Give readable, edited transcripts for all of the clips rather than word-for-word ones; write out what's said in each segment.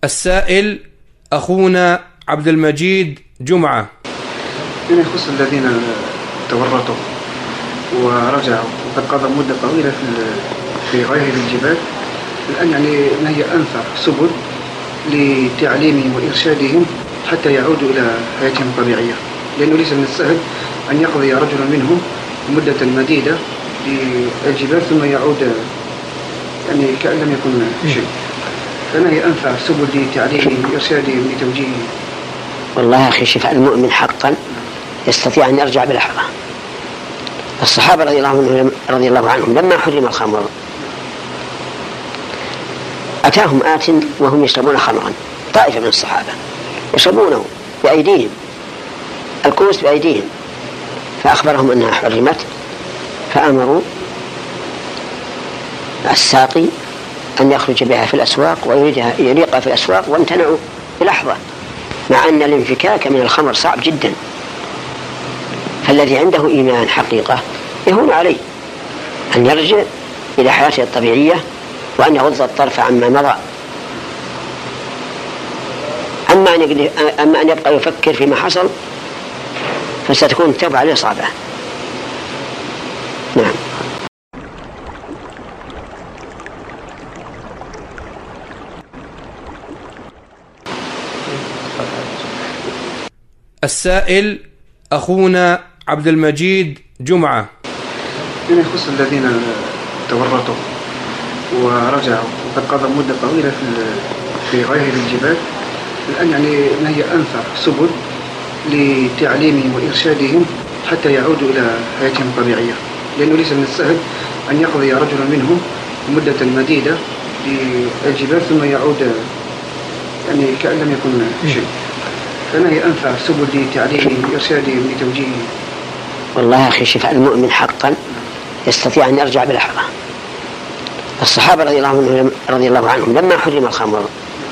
السائل أخونا عبد المجيد جمعة. فيما يخص الذين تورطوا ورجعوا وقد قضوا مدة طويلة في غير الجبال، الآن يعني ما هي أنفع سبل لتعليمهم وإرشادهم حتى يعودوا إلى حياتهم الطبيعية؟ لأنه ليس من السهل أن يقضي رجل منهم مدة مديدة للجبال ثم يعود يعني كأن لم يكن شيء. فما هي أنفع سبل لتعليمهم وإرشادهم لتوجيههم؟ والله يا أخي، شفاء المؤمن حقا يستطيع أن يرجع بلحظة. الصحابة رضي الله عنهم لما حرم الخمر أتاهم آت وهم يشربون خمرا، طائفة من الصحابة يشربونه بأيديهم، الكؤوس بأيديهم، فأخبرهم أنها حرمت، فأمروا الساقي أن يخرج بها في الأسواق ويريدها يريقها في الأسواق، وامتنعوا بلحظة، مع أن الانفكاك من الخمر صعب جدا. فالذي عنده إيمان حقيقة يهون عليه أن يرجع إلى حياته الطبيعية وأن يغض الطرف عما مضى. أما أن يبقى يفكر فيما حصل فستكون التوبة عليه صعبة. نعم. السائل أخونا عبد المجيد جمعة. فيما يخص الذين تورطوا ورجعوا وقد قضوا مدة طويلة في غير الجبال، الآن يعني ما هي أنفع سبل لتعليمهم وإرشادهم حتى يعودوا إلى حياتهم الطبيعية؟ لأنه ليس من السهل أن يقضي رجل منهم مدة مديدة للجبال ثم يعود يعني كأن لم يكن شيء. فما هي أنفع سبل لتعليمهم وإرشادهم لتوجيههم؟ والله يا أخي، شفاء المؤمن حقا يستطيع أن يرجع بلحظة. الصحابة رضي الله عنهم لما حرم الخمر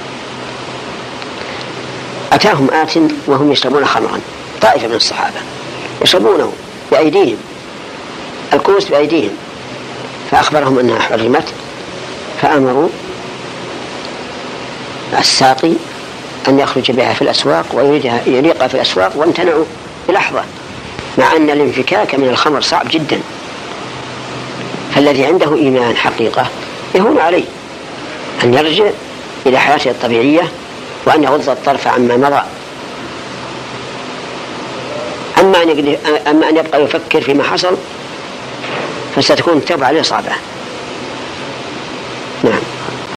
أتاهم آت وهم يشربون خمرا، طائفة من الصحابة يشربونه بأيديهم، الكؤوس بأيديهم، فأخبرهم أنها حرمت، فأمروا الساقي أن يخرج بها في الأسواق ويريدها يريقها في الأسواق، وامتنعوا بلحظة، مع أن الانفكاك من الخمر صعب جدا. فالذي عنده إيمان حقيقة يهون عليه أن يرجع إلى حياته الطبيعية وأن يغض الطرف عما مضى. أما أن يبقى يفكر فيما حصل فستكون التوبة عليه صعبة. نعم.